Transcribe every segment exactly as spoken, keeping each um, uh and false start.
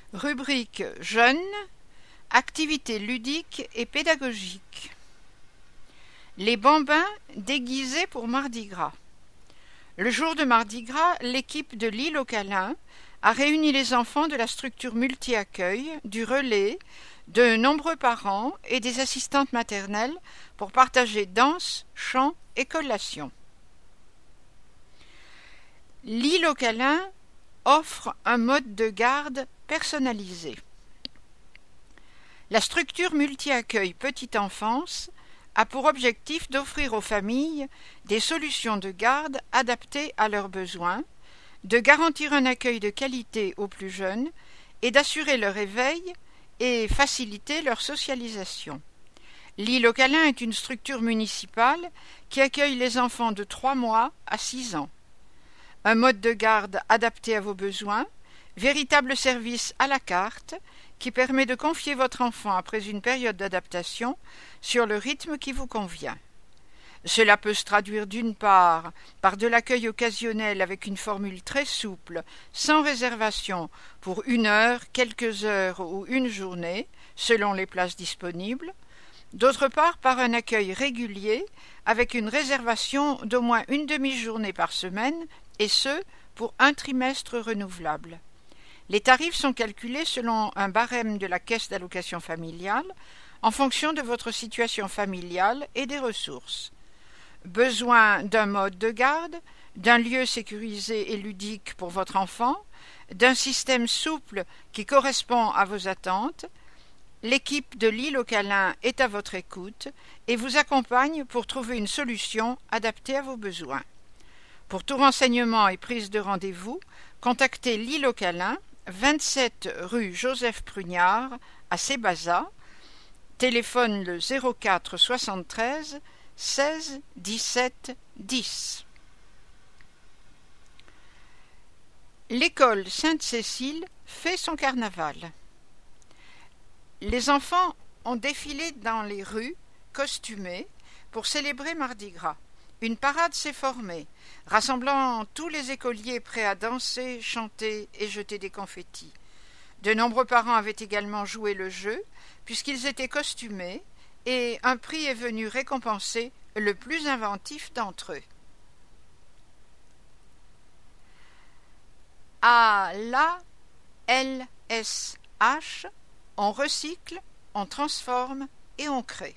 Rubrique Jeunes, activités ludiques et pédagogiques. Les bambins déguisés pour Mardi Gras. Le jour de Mardi Gras, l'équipe de l'île aux câlins a réuni les enfants de la structure multi-accueil, du relais, de nombreux parents et des assistantes maternelles pour partager danse, chant et collation. L'île aux câlins offre un mode de garde personnalisé. La structure multi-accueil petite enfance a pour objectif d'offrir aux familles des solutions de garde adaptées à leurs besoins, de garantir un accueil de qualité aux plus jeunes et d'assurer leur éveil et faciliter leur socialisation. L'île aux câlins est une structure municipale qui accueille les enfants de trois mois à six ans. Un mode de garde adapté à vos besoins, véritable service à la carte qui permet de confier votre enfant après une période d'adaptation sur le rythme qui vous convient. Cela peut se traduire d'une part par de l'accueil occasionnel avec une formule très souple, sans réservation, pour une heure, quelques heures ou une journée, selon les places disponibles, d'autre part par un accueil régulier avec une réservation d'au moins une demi-journée par semaine, et ce, pour un trimestre renouvelable. Les tarifs sont calculés selon un barème de la Caisse d'allocation familiale, en fonction de votre situation familiale et des ressources. Besoin d'un mode de garde, d'un lieu sécurisé et ludique pour votre enfant, d'un système souple qui correspond à vos attentes, l'équipe de l'île aux câlins est à votre écoute et vous accompagne pour trouver une solution adaptée à vos besoins. Pour tout renseignement et prise de rendez-vous, contactez l'île aux câlins, vingt-sept rue Joseph Prugnard, à Sébaza, téléphone le zéro quatre soixante-treize seize dix-sept dix. L'école Sainte-Cécile fait son carnaval. Les enfants ont défilé dans les rues, costumés, pour célébrer Mardi Gras. Une parade s'est formée, rassemblant tous les écoliers prêts à danser, chanter et jeter des confettis. De nombreux parents avaient également joué le jeu, puisqu'ils étaient costumés, et un prix est venu récompenser le plus inventif d'entre eux. À l'A L S H, on recycle, on transforme et on crée.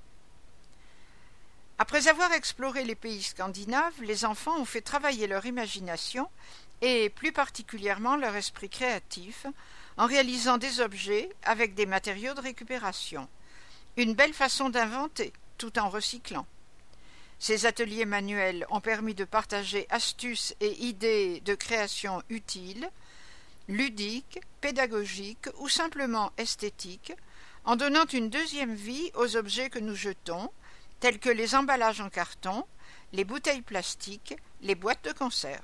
Après avoir exploré les pays scandinaves, les enfants ont fait travailler leur imagination et plus particulièrement leur esprit créatif en réalisant des objets avec des matériaux de récupération. Une belle façon d'inventer tout en recyclant. Ces ateliers manuels ont permis de partager astuces et idées de création utiles, ludiques, pédagogiques ou simplement esthétiques, en donnant une deuxième vie aux objets que nous jetons, tels que les emballages en carton, les bouteilles plastiques, les boîtes de conserve.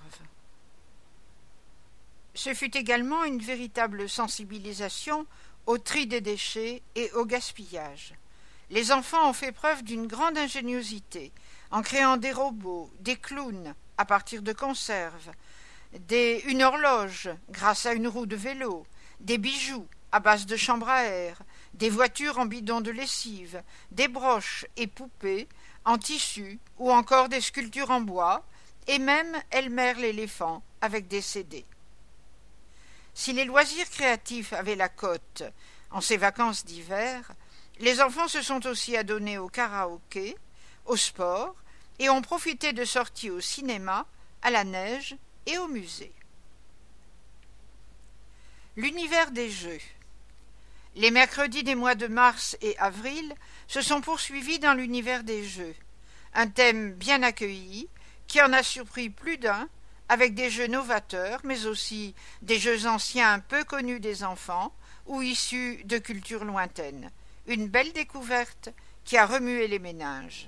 Ce fut également une véritable sensibilisation au tri des déchets et au gaspillage. Les enfants ont fait preuve d'une grande ingéniosité en créant des robots, des clowns à partir de conserves, des, une horloge grâce à une roue de vélo, des bijoux à base de chambre à air, des voitures en bidon de lessive, des broches et poupées en tissu ou encore des sculptures en bois et même Elmer l'éléphant avec des C D. Si les loisirs créatifs avaient la cote en ces vacances d'hiver, les enfants se sont aussi adonnés au karaoké, au sport et ont profité de sorties au cinéma, à la neige et au musée. L'univers des jeux. Les mercredis des mois de mars et avril se sont poursuivis dans l'univers des jeux, un thème bien accueilli qui en a surpris plus d'un avec des jeux novateurs mais aussi des jeux anciens peu connus des enfants ou issus de cultures lointaines. Une belle découverte qui a remué les méninges.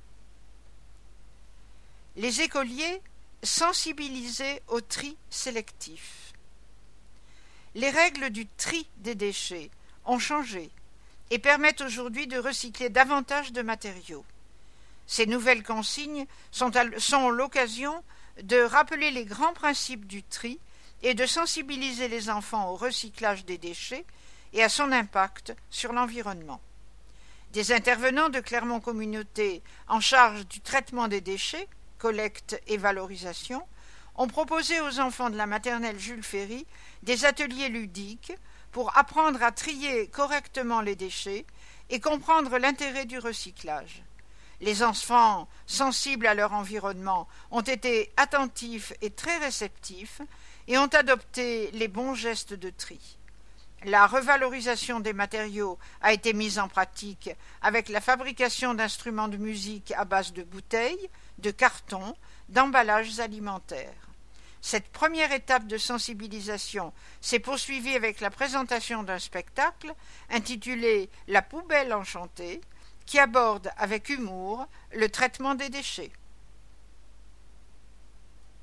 Les écoliers sensibilisés au tri sélectif. Les règles du tri des déchets ont changé et permettent aujourd'hui de recycler davantage de matériaux. Ces nouvelles consignes sont, à, sont l'occasion de rappeler les grands principes du tri et de sensibiliser les enfants au recyclage des déchets et à son impact sur l'environnement. Des intervenants de Clermont Communauté en charge du traitement des déchets, collecte et valorisation, ont proposé aux enfants de la maternelle Jules Ferry des ateliers ludiques pour apprendre à trier correctement les déchets et comprendre l'intérêt du recyclage. Les enfants, sensibles à leur environnement, ont été attentifs et très réceptifs et ont adopté les bons gestes de tri. La revalorisation des matériaux a été mise en pratique avec la fabrication d'instruments de musique à base de bouteilles, de cartons, d'emballages alimentaires. Cette première étape de sensibilisation s'est poursuivie avec la présentation d'un spectacle intitulé « La poubelle enchantée » qui aborde avec humour le traitement des déchets.